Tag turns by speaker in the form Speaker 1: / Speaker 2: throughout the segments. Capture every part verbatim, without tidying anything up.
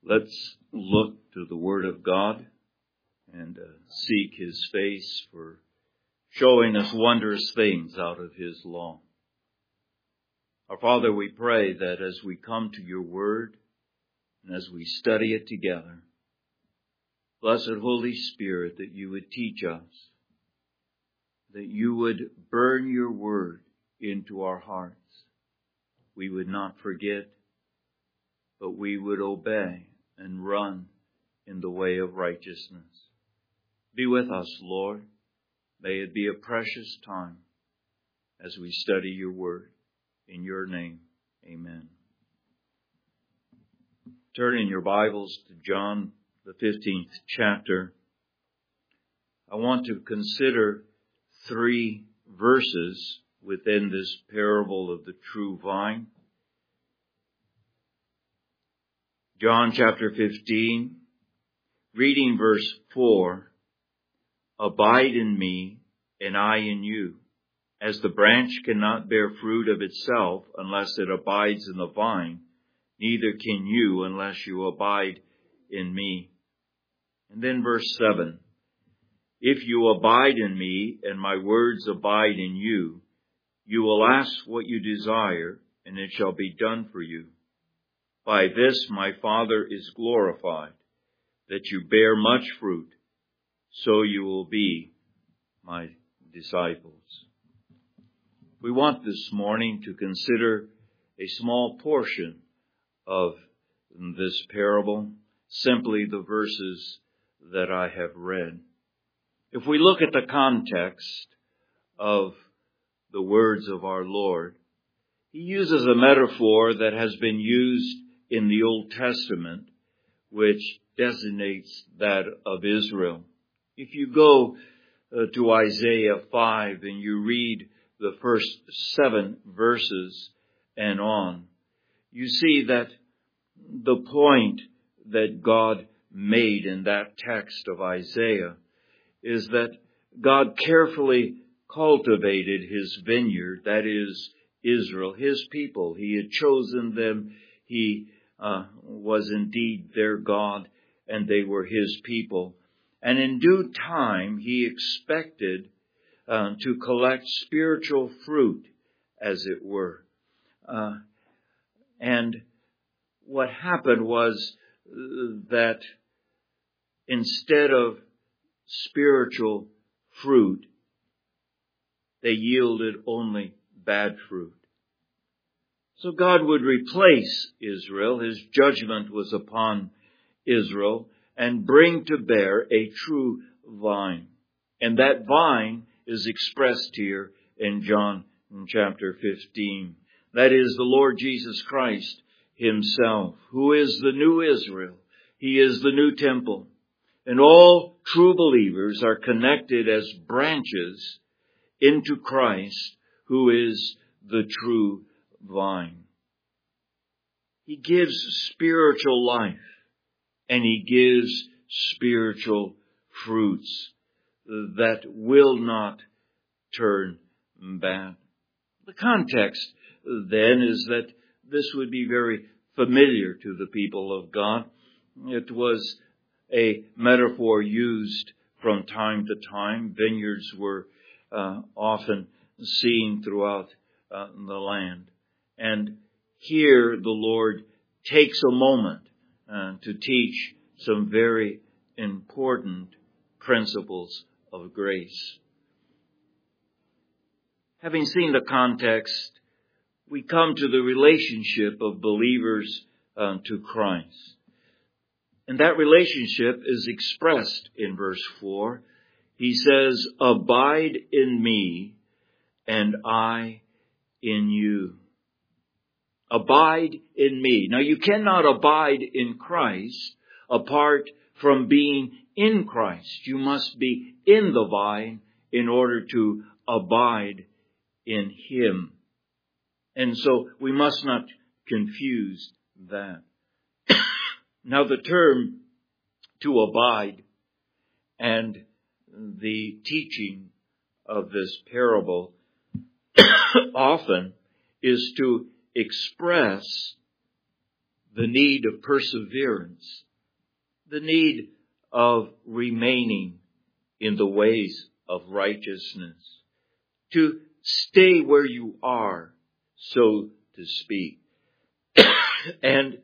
Speaker 1: Let's look to the Word of God and uh, seek His face for showing us wondrous things out of His law. Our Father, we pray that as we come to your Word and as we study it together, blessed Holy Spirit, that you would teach us, that you would burn your Word into our hearts. We would not forget, but we would obey and run in the way of righteousness. Be with us, Lord. May it be a precious time as we study your word. In your name, amen. Turn in your Bibles to John, the fifteenth chapter. I want to consider three verses within this parable of the true vine. John chapter fifteen, reading verse four, Abide in me, and I in you. As the branch cannot bear fruit of itself unless it abides in the vine, neither can you unless you abide in me. And then verse seven, If you abide in me, and my words abide in you, you will ask what you desire, and it shall be done for you. By this my Father is glorified, that you bear much fruit, so you will be my disciples. We want this morning to consider a small portion of this parable, simply the verses that I have read. If we look at the context of the words of our Lord, he uses a metaphor that has been used in the Old Testament, which designates that of Israel. If you go uh, to Isaiah five and you read the first seven verses and on, you see that the point that God made in that text of Isaiah is that God carefully cultivated his vineyard, that is Israel, his people. He had chosen them. He uh, was indeed their God, and they were his people. And in due time, he expected uh, to collect spiritual fruit, as it were. Uh, and what happened was that instead of spiritual fruit, they yielded only bad fruit. So God would replace Israel. His judgment was upon Israel, and bring to bear a true vine. And that vine is expressed here in John in chapter fifteen. That is the Lord Jesus Christ himself, who is the new Israel. He is the new temple. And all true believers are connected as branches into Christ, who is the true vine. He gives spiritual life, and he gives spiritual fruits that will not turn bad. The context then is that this would be very familiar to the people of God. It was a metaphor used from time to time. Vineyards were uh, often seen throughout uh, the land. And here the Lord takes a moment uh, to teach some very important principles of grace. Having seen the context, we come to the relationship of believers uh, to Christ. And that relationship is expressed in verse four. He says, Abide in me, and I in you. Abide in me. Now, you cannot abide in Christ apart from being in Christ. You must be in the vine in order to abide in him. And so we must not confuse that. Now, the term to abide and the teaching of this parable often is to express the need of perseverance, the need of remaining in the ways of righteousness, to stay where you are, so to speak. And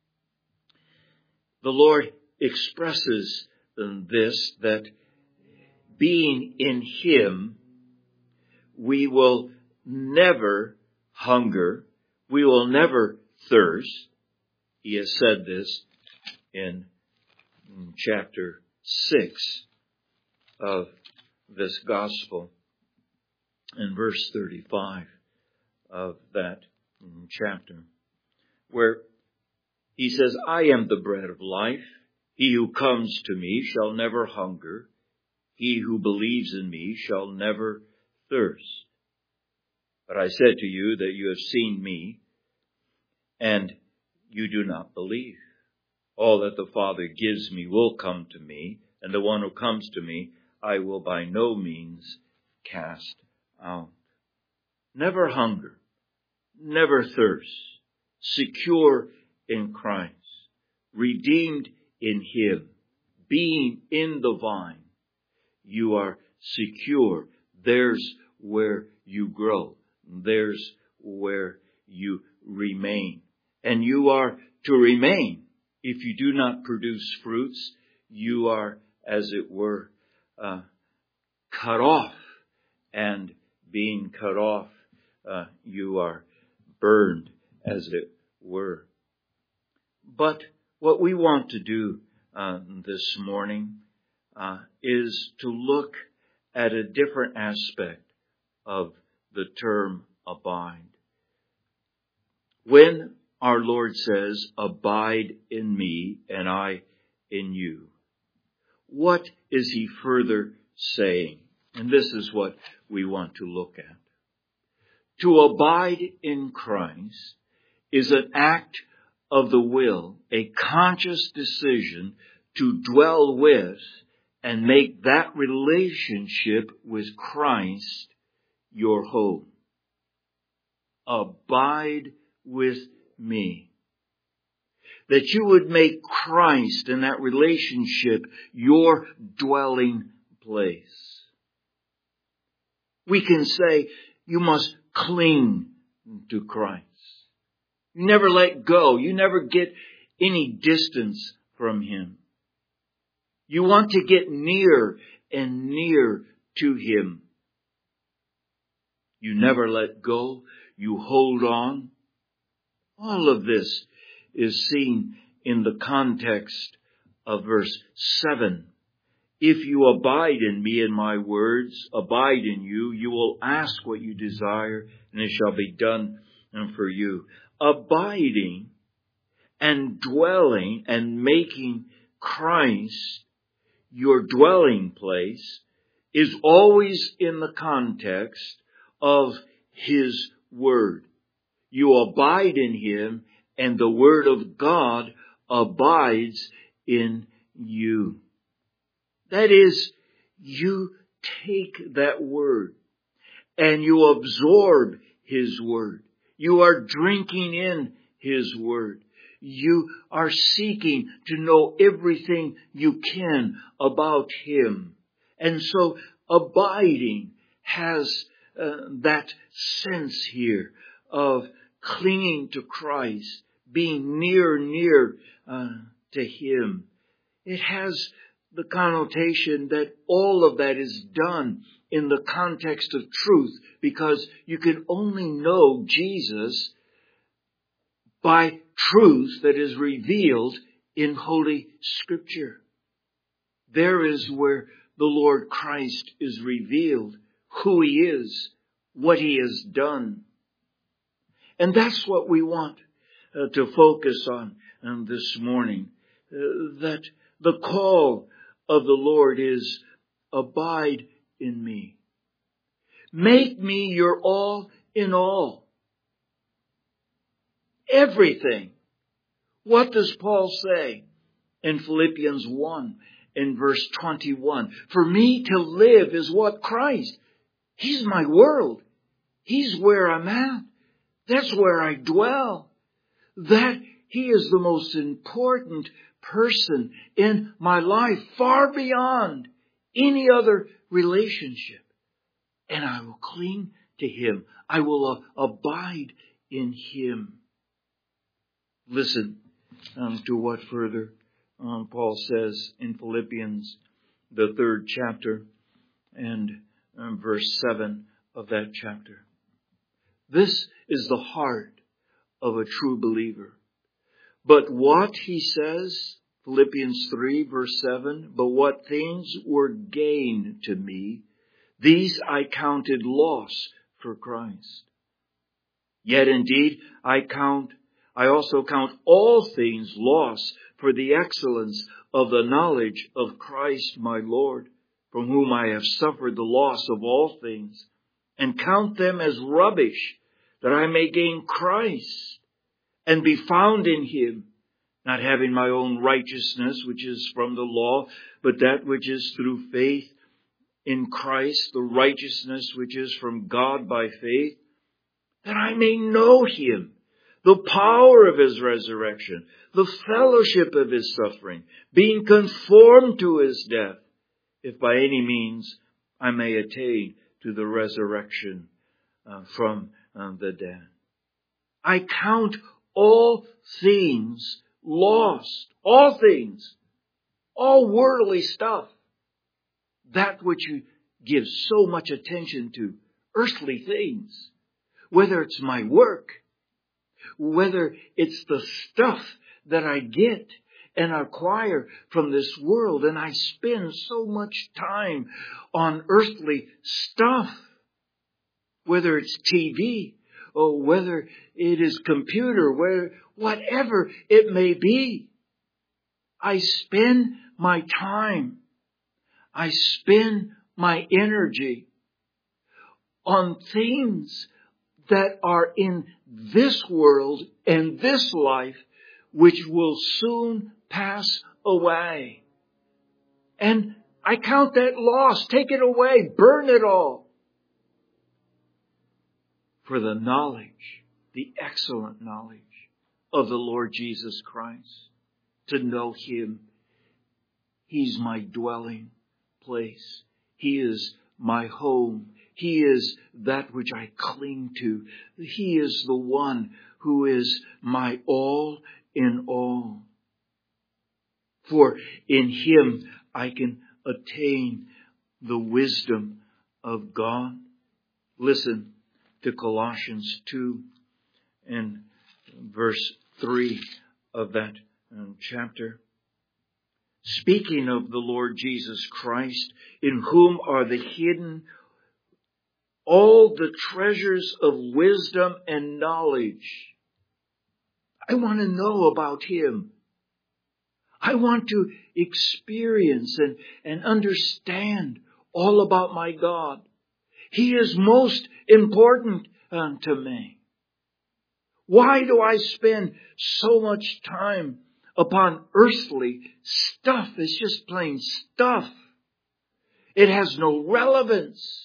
Speaker 1: the Lord expresses this, that being in Him, we will never hunger, we will never thirst. He has said this in chapter six of this gospel, in verse thirty-five of that chapter, where He says, I am the bread of life. He who comes to me shall never hunger. He who believes in me shall never thirst. But I said to you that you have seen me, and you do not believe. All that the Father gives me will come to me, and the one who comes to me I will by no means cast out. Never hunger, never thirst, secure in Christ, redeemed in Him, being in the vine. You are secure. There's where you grow. There's where you remain. And you are to remain. If you do not produce fruits, you are, as it were, uh, cut off. And being cut off, uh, you are burned, as it were. But what we want to do uh, this morning uh, is to look at a different aspect of the term abide. When our Lord says, abide in me and I in you, what is He further saying? And this is what we want to look at. To abide in Christ is an act of the will, a conscious decision to dwell with and make that relationship with Christ your home. Abide with me. That you would make Christ and that relationship your dwelling place. We can say you must cling to Christ. You never let go. You never get any distance from Him. You want to get near and near to Him. You never let go. You hold on. All of this is seen in the context of verse seven. If you abide in me and my words abide in you, you will ask what you desire and it shall be done for you. Abiding and dwelling and making Christ your dwelling place is always in the context of His Word. You abide in Him and the Word of God abides in you. That is, you take that Word and you absorb His Word. You are drinking in His Word. You are seeking to know everything you can about Him. And so abiding has uh, that sense here of clinging to Christ, being near, near uh, to Him. It has the connotation that all of that is done in the context of truth, because you can only know Jesus by truth that is revealed in Holy Scripture. There is where the Lord Christ is revealed, who He is, what He has done. And that's what we want uh, to focus on um, this morning, uh, that the call of the Lord is, abide in me. Make me your all in all. Everything. What does Paul say in Philippians one in verse twenty-one? For me to live is what? Christ. He's my world. He's where I'm at. That's where I dwell. That He is the most important person in my life, far beyond any other relationship. And I will cling to Him. I will uh, abide in Him. Listen um, to what further um, Paul says in Philippians, the third chapter, and um, verse seven of that chapter. This is the heart of a true believer. But what he says, Philippians three, verse seven, but what things were gain to me, these I counted loss for Christ. Yet indeed I count, I also count all things loss for the excellence of the knowledge of Christ my Lord, from whom I have suffered the loss of all things, and count them as rubbish, that I may gain Christ, and be found in Him, not having my own righteousness, which is from the law, but that which is through faith in Christ, the righteousness which is from God by faith, that I may know Him, the power of His resurrection, the fellowship of His suffering, being conformed to His death, if by any means I may attain to the resurrection uh, from uh, the dead. I count all things lost, all things, all worldly stuff, that which you give so much attention to, earthly things, whether it's my work, whether it's the stuff that I get and acquire from this world, and I spend so much time on earthly stuff, whether it's T V or whether it is computer, where whatever it may be. I spend my time, I spend my energy on things that are in this world and this life, which will soon pass away. And I count that loss. Take it away. Burn it all. For the knowledge, the excellent knowledge of the Lord Jesus Christ. To know Him. He's my dwelling place. He is my home. He is that which I cling to. He is the one who is my all in all. For in Him I can attain the wisdom of God. Listen to Colossians two and verse three of that chapter. Speaking of the Lord Jesus Christ, in whom are the hidden all the treasures of wisdom and knowledge. I want to know about Him. I want to experience and, and understand all about my God. He is most important uh, to me. Why do I spend so much time upon earthly stuff? It's just plain stuff. It has no relevance.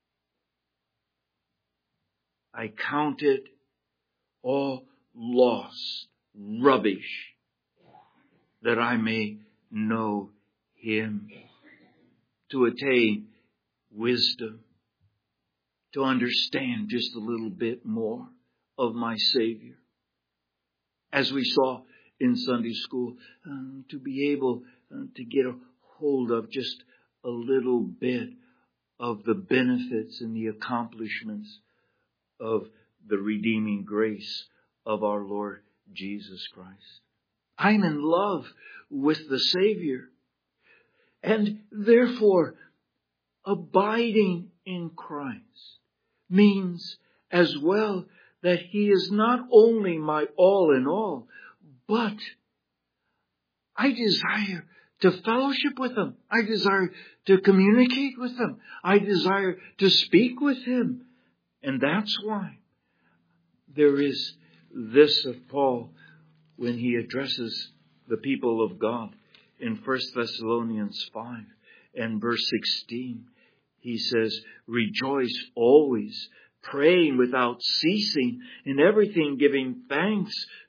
Speaker 1: I count it all lost, rubbish, that I may know Him, to attain wisdom, to understand just a little bit more of my Savior. As we saw in Sunday school, uh, to be able uh, to get a hold of just a little bit of the benefits and the accomplishments of the redeeming grace of our Lord Jesus Christ. I'm in love with the Savior. And therefore, abiding in Christ means as well that He is not only my all in all, but I desire to fellowship with Him. I desire to communicate with Him. I desire to speak with Him. And that's why there is this of Paul when he addresses the people of God in First Thessalonians five and verse sixteen. He says, rejoice always, praying without ceasing, in everything giving thanks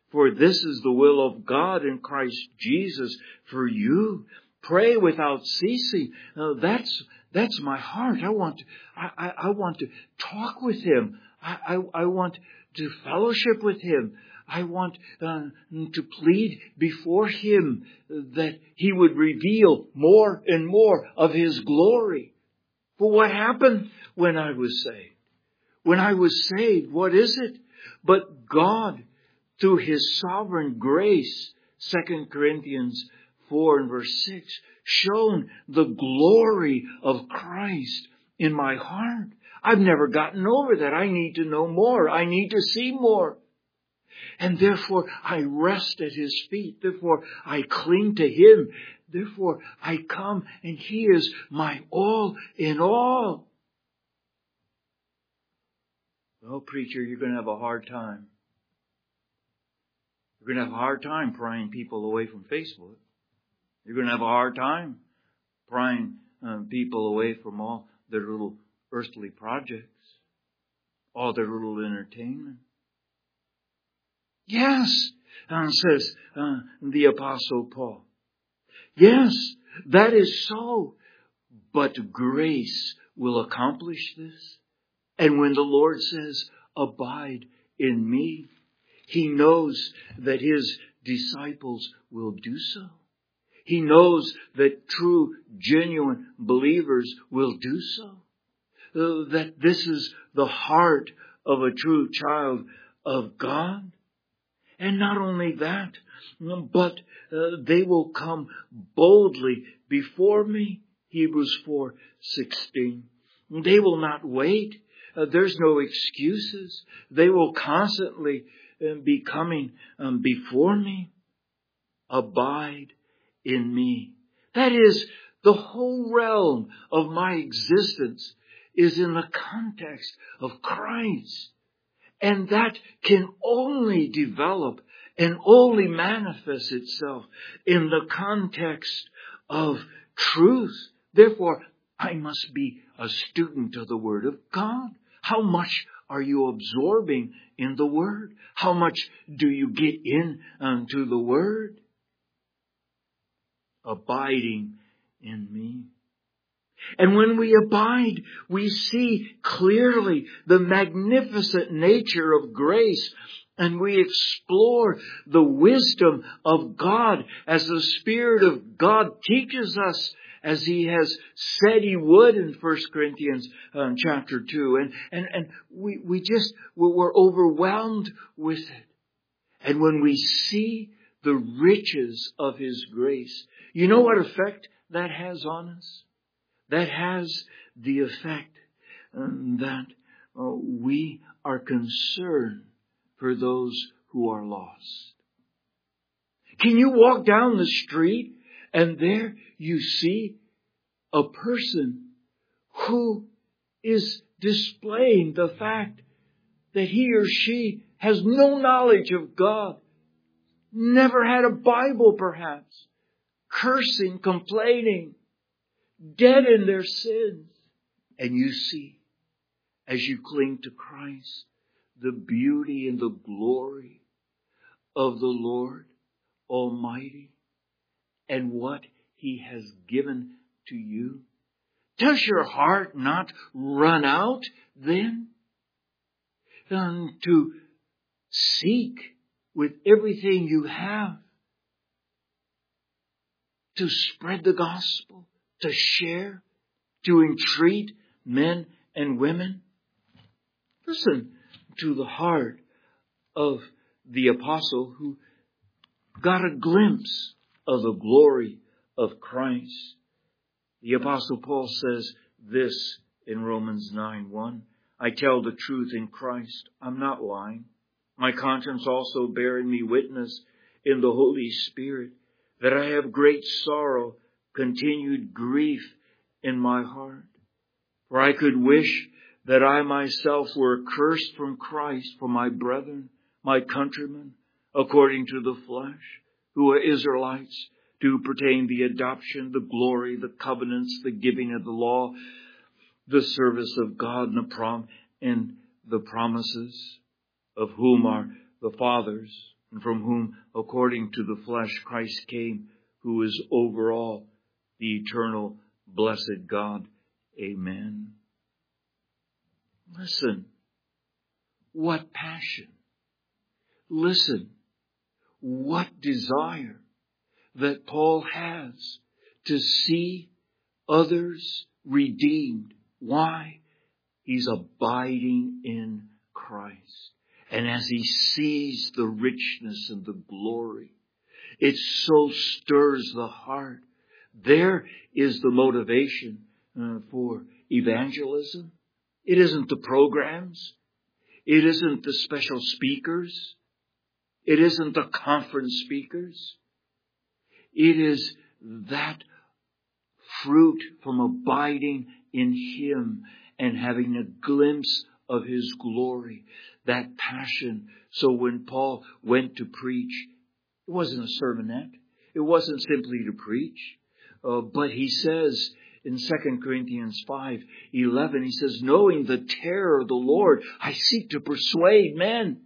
Speaker 1: For this is the will of God in Christ Jesus for you. Pray without ceasing. Uh, that's that's my heart. I want to, I, I, I want to talk with Him. I, I, I want to fellowship with Him. I want uh, to plead before Him that He would reveal more and more of His glory. But what happened when I was saved? When I was saved, what is it? But God, through His sovereign grace, Second Corinthians four and verse six, shown the glory of Christ in my heart. I've never gotten over that. I need to know more. I need to see more. And therefore I rest at His feet. Therefore I cling to Him. Therefore I come and He is my all in all. Well, preacher, you're going to have a hard time. You're going to have a hard time prying people away from Facebook. You're going to have a hard time prying uh, people away from all their little earthly projects, all their little entertainment. Yes, uh, says uh, the Apostle Paul. Yes, that is so. But grace will accomplish this. And when the Lord says, abide in me, He knows that His disciples will do so. He knows that true, genuine believers will do so. Uh, that this is the heart of a true child of God. And not only that, but uh, they will come boldly before me. Hebrews four sixteen. They will not wait. Uh, there's no excuses. They will constantly uh, be coming um, before me. Abide in me. That is, the whole realm of my existence is in the context of Christ. And that can only develop and only manifest itself in the context of truth. Therefore, I must be a student of the Word of God. How much are you absorbing in the Word? How much do you get into the Word? Abiding in me. And when we abide, we see clearly the magnificent nature of grace, and we explore the wisdom of God as the Spirit of God teaches us, as He has said He would in First Corinthians um, chapter two. And, and, and we, we just, we're overwhelmed with it. And when we see the riches of His grace, you know what effect that has on us? That has the effect um, that uh, we are concerned for those who are lost. Can you walk down the street and there you see a person who is displaying the fact that he or she has no knowledge of God, never had a Bible perhaps, cursing, complaining, dead in their sins. And you see, as you cling to Christ, the beauty and the glory of the Lord Almighty and what He has given to you. Does your heart not run out then um, to seek with everything you have to spread the gospel, to share, to entreat men and women? Listen to the heart of the apostle who got a glimpse of the glory of Christ. The apostle Paul says this in Romans nine one. I tell the truth in Christ. I'm not lying. My conscience also bearing me witness in the Holy Spirit that I have great sorrow, continued grief in my heart. For I could wish that I myself were accursed from Christ for my brethren, my countrymen, according to the flesh, who are Israelites, to pertain the adoption, the glory, the covenants, the giving of the law, the service of God, and the, prom- and the promises, of whom are the fathers, and from whom, according to the flesh, Christ came, who is over all, the eternal, blessed God. Amen. Listen. What passion. Listen. What desire that Paul has to see others redeemed. Why? He's abiding in Christ. And as he sees the richness and the glory, it so stirs the heart. There is the motivation uh, for evangelism. It isn't the programs. It isn't the special speakers. It isn't the conference speakers. It is that fruit from abiding in Him and having a glimpse of His glory, that passion. So when Paul went to preach, it wasn't a sermonette. It wasn't simply to preach. Uh, but he says in Second Corinthians five eleven, he says, knowing the terror of the Lord, I seek to persuade men.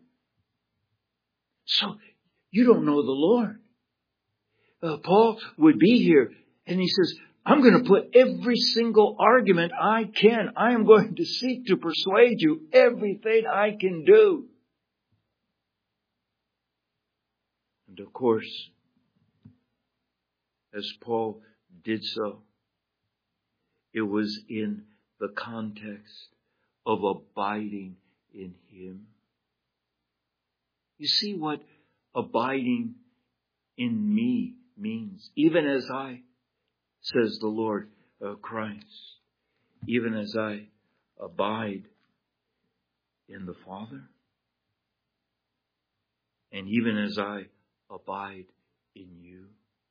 Speaker 1: So you don't know the Lord. Uh, Paul would be here and he says, I'm going to put every single argument I can. I am going to seek to persuade you everything I can do. And of course, as Paul did so, it was in the context of abiding in Him. You see what abiding in me means? Even as I, says the Lord uh, Christ, even as I abide in the Father, and even as I abide in you.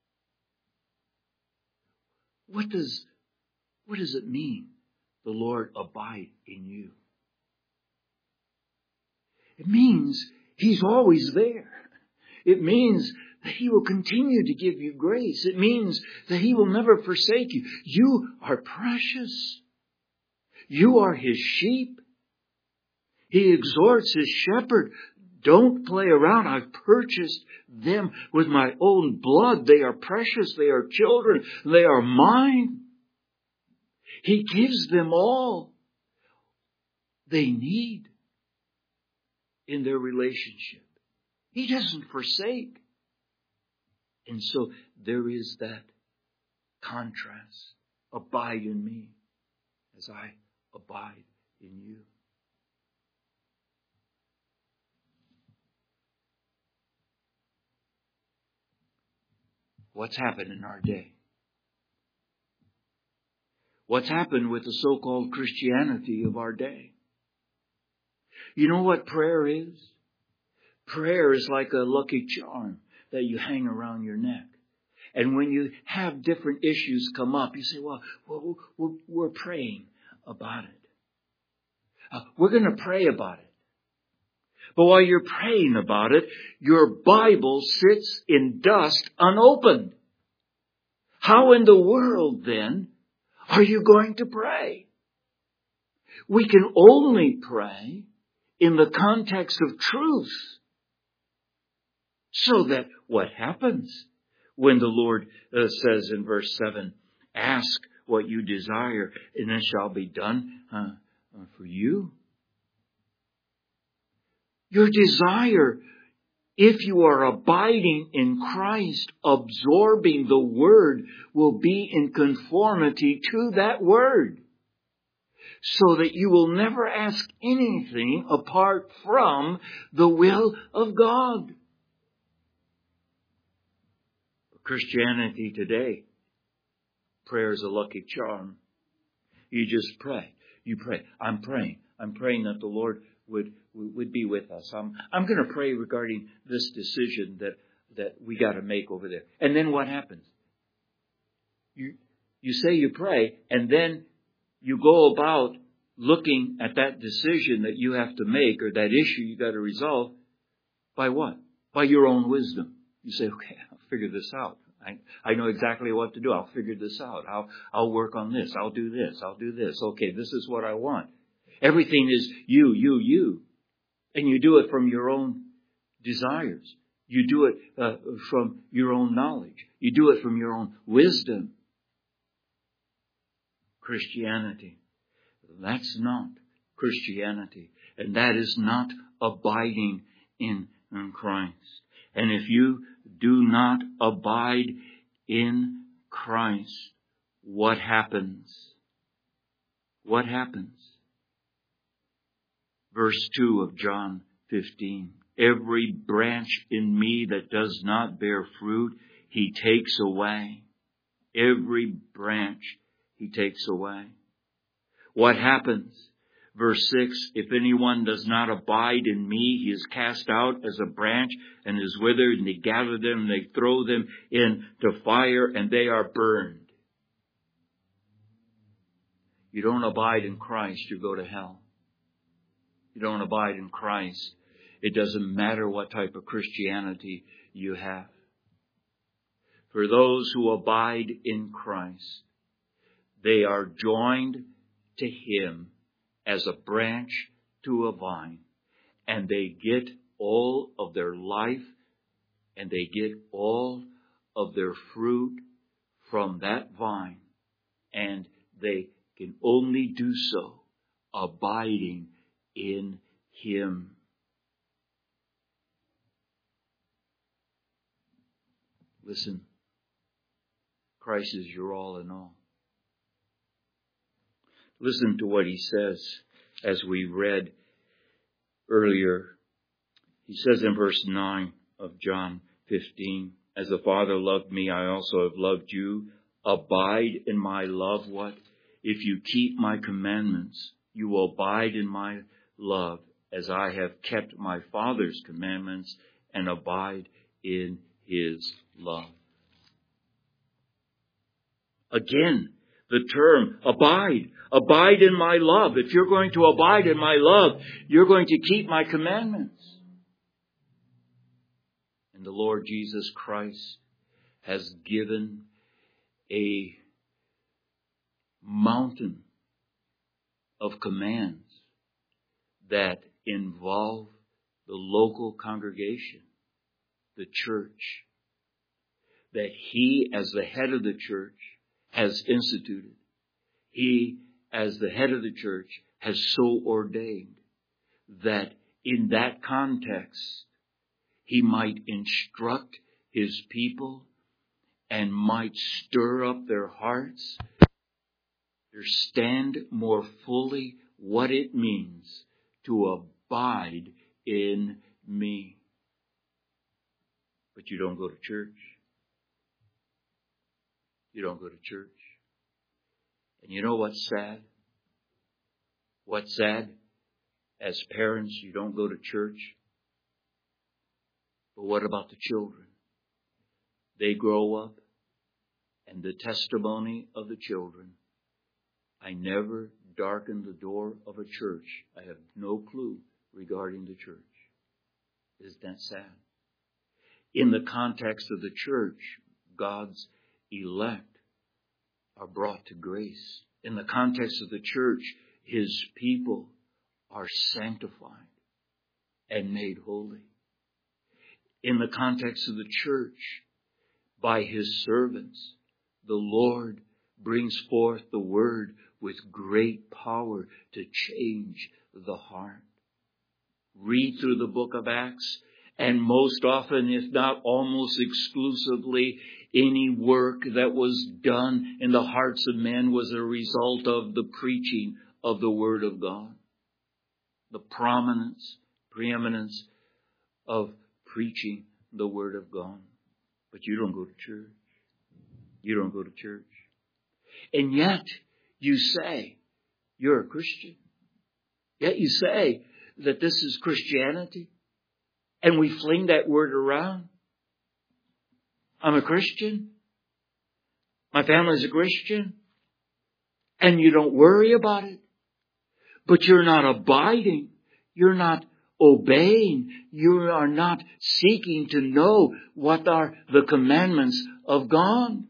Speaker 1: What does, what does it mean, the Lord abide in you? It means He's always there. It means that He will continue to give you grace. It means that He will never forsake you. You are precious. You are His sheep. He exhorts His shepherd. Don't play around. I've purchased them with my own blood. They are precious. They are children. They are mine. He gives them all they need in their relationship. He doesn't forsake. And so there is that contrast. Abide in me as I abide in you. What's happened in our day? What's happened with the so-called Christianity of our day? You know what prayer is? Prayer is like a lucky charm that you hang around your neck. And when you have different issues come up, you say, well, well we're, we're praying about it. Uh, we're going to pray about it. But while you're praying about it, your Bible sits in dust unopened. How in the world, then, are you going to pray? We can only pray in the context of truth. So that what happens when the Lord uh, says in verse seven, ask what you desire and it shall be done uh, for you. Your desire, if you are abiding in Christ, absorbing the Word, will be in conformity to that Word. So that you will never ask anything apart from the will of God. Christianity today, prayer is a lucky charm. You just pray. You pray. I'm praying. I'm praying that the Lord would would be with us. I'm I'm going to pray regarding this decision that that we got to make over there. And then what happens? You you say you pray, and then you go about looking at that decision that you have to make or that issue you got to resolve by what? By your own wisdom. You say, okay, I'll figure this out. I, I know exactly what to do. I'll figure this out. I'll, I'll work on this. I'll do this. I'll do this. Okay, this is what I want. Everything is you, you, you. And you do it from your own desires. You do it uh, from your own knowledge. You do it from your own wisdom. Christianity. That's not Christianity. And that is not abiding in, in Christ. And if you do not abide in Christ, what happens? What happens? Verse two of John fifteen. Every branch in me that does not bear fruit, He takes away. Every branch He takes away. What happens? Verse six, if anyone does not abide in me, he is cast out as a branch and is withered, and they gather them and they throw them into fire and they are burned. You don't abide in Christ, you go to hell. You don't abide in Christ, it doesn't matter what type of Christianity you have. For those who abide in Christ, they are joined to Him as a branch to a vine, and they get all of their life and they get all of their fruit from that vine, and they can only do so abiding in Him. Listen, Christ is your all in all. Listen to what He says as we read earlier. He says in verse nine of John fifteen, as the Father loved me, I also have loved you. Abide in my love. What? If you keep my commandments, you will abide in my love, as I have kept my Father's commandments and abide in His love. Again, the term abide. Abide in my love. If you're going to abide in my love, you're going to keep my commandments. And the Lord Jesus Christ has given a mountain of commands that involve the local congregation, the church, that He, as the head of the church, has instituted. He, as the head of the church, has so ordained that in that context, He might instruct His people and might stir up their hearts, understand more fully what it means to abide in me. But you don't go to church. You don't go to church. And you know what's sad? What's sad? As parents, you don't go to church. But what about the children? They grow up, and the testimony of the children, I never darkened the door of a church. I have no clue regarding the church. Isn't that sad? In the context of the church, God's elect are brought to grace. In the context of the church, His people are sanctified and made holy. In the context of the church, by His servants, the Lord brings forth the word with great power to change the heart. Read through the book of Acts, and most often, if not almost exclusively, any work that was done in the hearts of men was a result of the preaching of the Word of God. The prominence, preeminence of preaching the Word of God. But you don't go to church. You don't go to church. And yet, you say you're a Christian. Yet you say that this is Christianity. And we fling that word around. I'm a Christian. My family's a Christian. And you don't worry about it. But you're not abiding. You're not obeying. You are not seeking to know what are the commandments of God.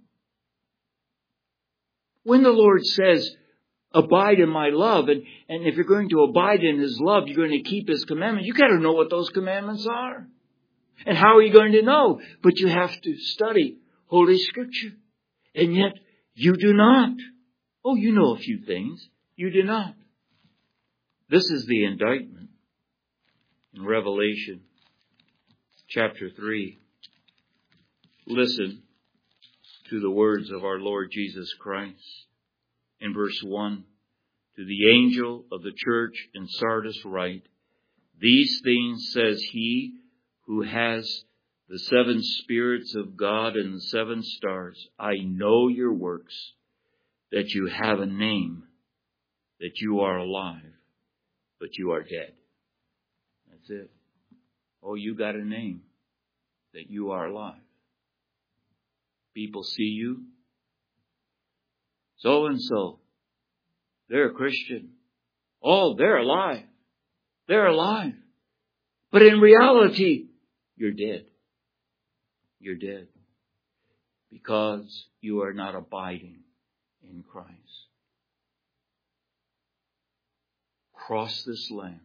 Speaker 1: When the Lord says, abide in my love, and, and if you're going to abide in His love, you're going to keep His commandments, you got to know what those commandments are. And how are you going to know? But you have to study Holy Scripture. And yet you do not. Oh, you know a few things. You do not. This is the indictment in Revelation chapter three. Listen to the words of our Lord Jesus Christ. In verse one, to the angel of the church in Sardis write, these things says he who has the seven spirits of God and the seven stars. I know your works, that you have a name, that you are alive, but you are dead. That's it. Oh, you got a name, that you are alive. People see you. So and so. They're a Christian. Oh, they're alive. They're alive. But in reality, you're dead. You're dead. Because you are not abiding in Christ. Across this land,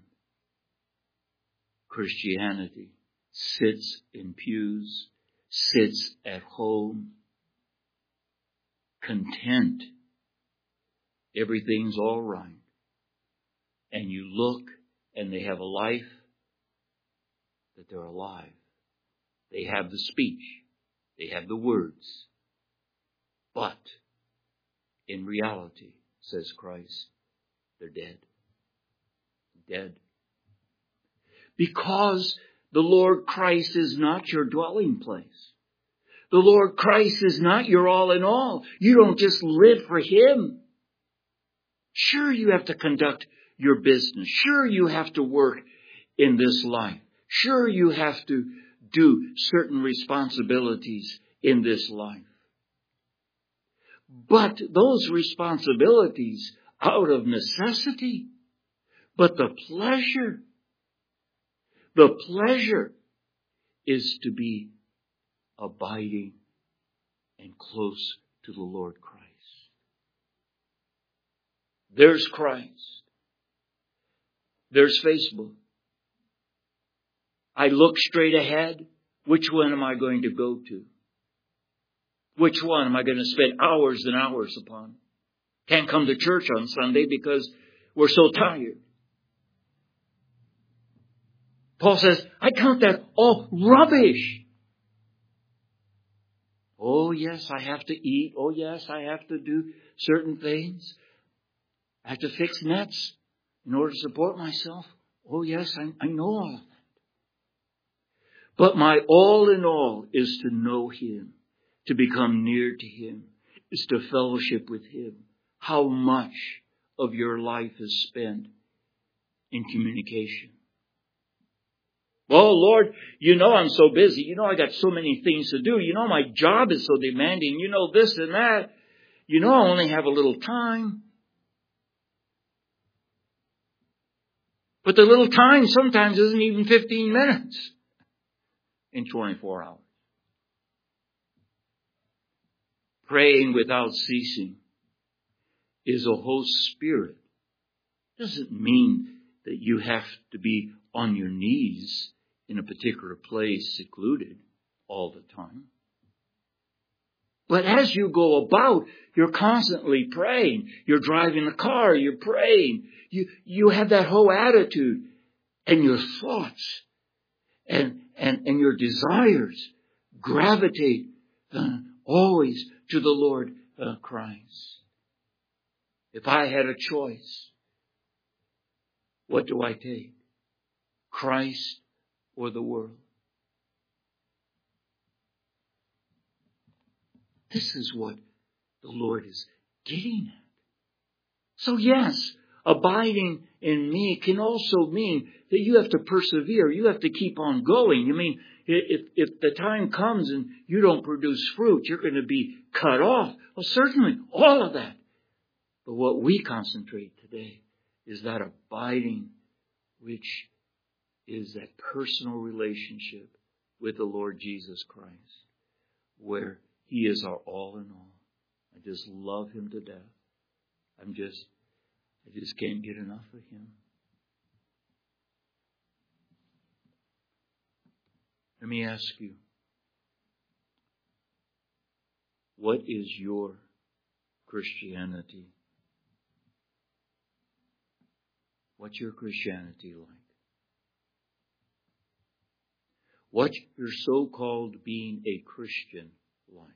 Speaker 1: Christianity sits in pews, sits at home, content. Everything's all right. And you look and they have a life that they're alive. They have the speech. They have the words. But in reality, says Christ, they're dead. Dead. Because the Lord Christ is not your dwelling place. The Lord Christ is not your all in all. You don't just live for Him. Sure, you have to conduct your business. Sure, you have to work in this life. Sure, you have to do certain responsibilities in this life. But those responsibilities out of necessity. But the pleasure, the pleasure is to be abiding and close to the Lord Christ. There's Christ. There's Facebook. I look straight ahead. Which one am I going to go to? Which one am I going to spend hours and hours upon? Can't come to church on Sunday because we're so tired. Paul says, I count that all rubbish. Oh, yes, I have to eat. Oh, yes, I have to do certain things. I have to fix nets in order to support myself. Oh, yes, I, I know all of that. But my all in all is to know Him, to become near to Him, is to fellowship with Him. How much of your life is spent in communication? Well, Lord, you know I'm so busy. You know I got so many things to do. You know my job is so demanding. You know this and that. You know I only have a little time. But the little time sometimes isn't even fifteen minutes in twenty-four hours. Praying without ceasing is a whole spirit. Doesn't mean that you have to be on your knees in a particular place, secluded all the time. But as you go about, you're constantly praying. You're driving the car, you're praying. You, you have that whole attitude, and your thoughts and, and, and your desires gravitate uh, always to the Lord uh, Christ. If I had a choice, what do I take? Christ or the world? This is what the Lord is getting at. So yes, abiding in me can also mean that you have to persevere. You have to keep on going. You mean, if, if the time comes and you don't produce fruit, you're going to be cut off. Well, certainly, all of that. But what we concentrate today is that abiding, which is that personal relationship with the Lord Jesus Christ, where He is our all in all. I just love Him to death. I'm just, I just can't get enough of Him. Let me ask you, what is your Christianity? What's your Christianity like? What's your so-called being a Christian like?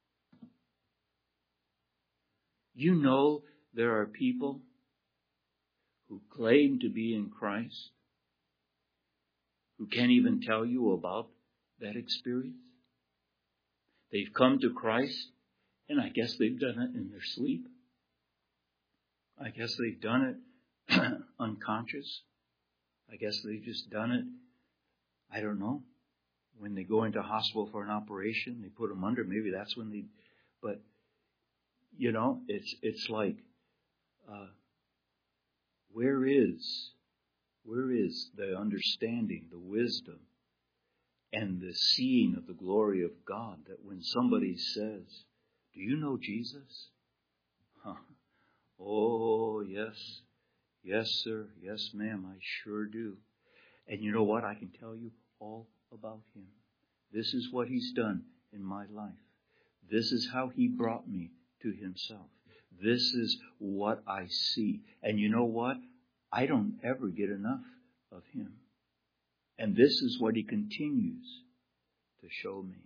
Speaker 1: You know there are people who claim to be in Christ who can't even tell you about that experience. They've come to Christ, and I guess they've done it in their sleep. I guess they've done it unconscious. I guess they've just done it, I don't know, when they go into hospital for an operation, they put them under. Maybe that's when they, but, you know, it's it's like, uh, where is, where is the understanding, the wisdom, and the seeing of the glory of God that when somebody says, do you know Jesus? Huh. Oh, yes. Yes, sir. Yes, ma'am. I sure do. And you know what? I can tell you all about Him. This is what He's done in my life. This is how He brought me to Himself. This is what I see. And you know what? I don't ever get enough of Him. And this is what He continues to show me.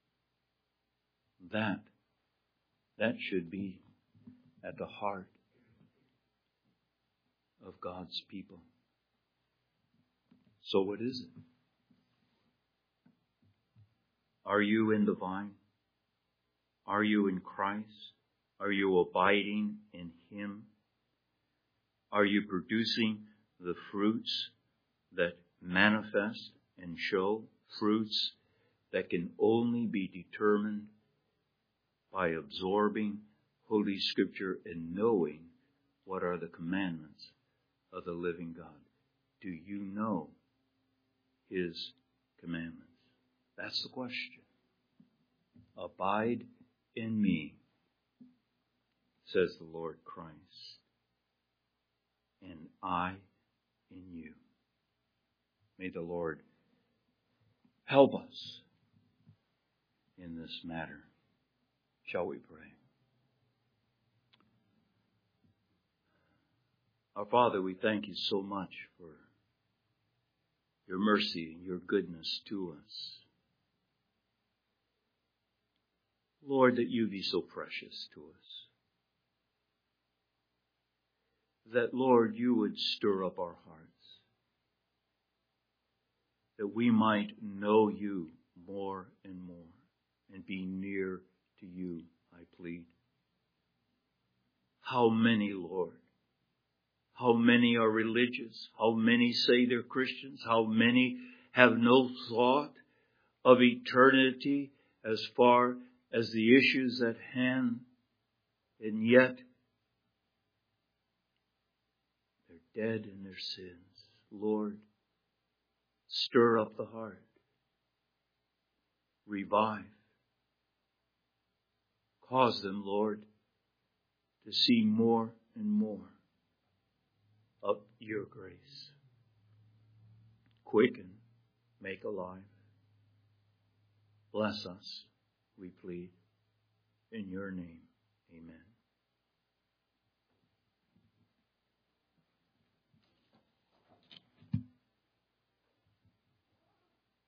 Speaker 1: That, that should be at the heart of God's people. So what is it? Are you in the vine? Are you in Christ? Are you abiding in Him? Are you producing the fruits that manifest and show, fruits that can only be determined by absorbing Holy Scripture and knowing what are the commandments of the living God? Do you know His commandments? That's the question. Abide in me, says the Lord Christ, and I in you. May the Lord help us in this matter. Shall we pray? Our Father, we thank you so much for your mercy and your goodness to us. Lord, that you be so precious to us. That, Lord, you would stir up our hearts. That we might know you more and more and be near to you, I plead. How many, Lord? How many are religious? How many say they're Christians? How many have no thought of eternity as far as the issues at hand? And yet, they're dead in their sins. Lord, stir up the heart. Revive. Cause them, Lord, to see more and more of your grace. Quicken, make alive. Bless us, we plead. In your name, amen.